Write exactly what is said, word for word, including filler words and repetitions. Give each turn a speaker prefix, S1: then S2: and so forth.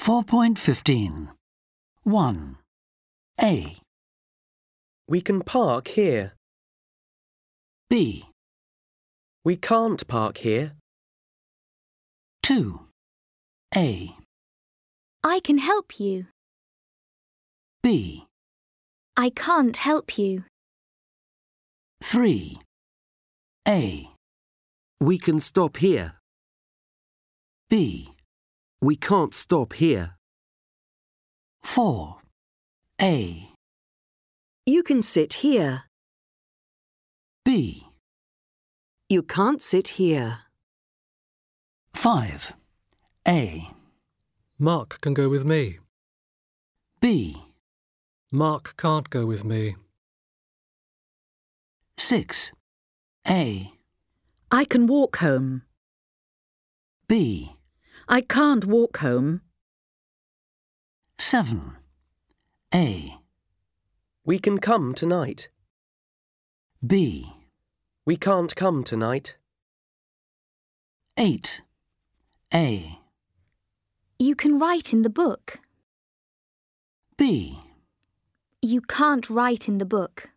S1: four point fifteen. one. A.
S2: We can park here.
S1: B.
S2: We can't park here.
S1: two. A.
S3: I can help you.
S1: B.
S3: I can't help you.
S1: three. A.
S4: We can stop here.
S1: B.
S4: We can't stop here.
S1: four. A.
S5: You can sit here.
S1: B.
S5: You can't sit here.
S1: five. A.
S6: Mark can go with me.
S1: B.
S6: Mark can't go with me.
S1: six. A.
S5: I can walk home.
S1: B.
S5: I can't walk home.
S1: seven. A.
S2: We can come tonight.
S1: B.
S2: We can't come tonight.
S1: eight. A.
S3: You can write in the book.
S1: B.
S3: You can't write in the book.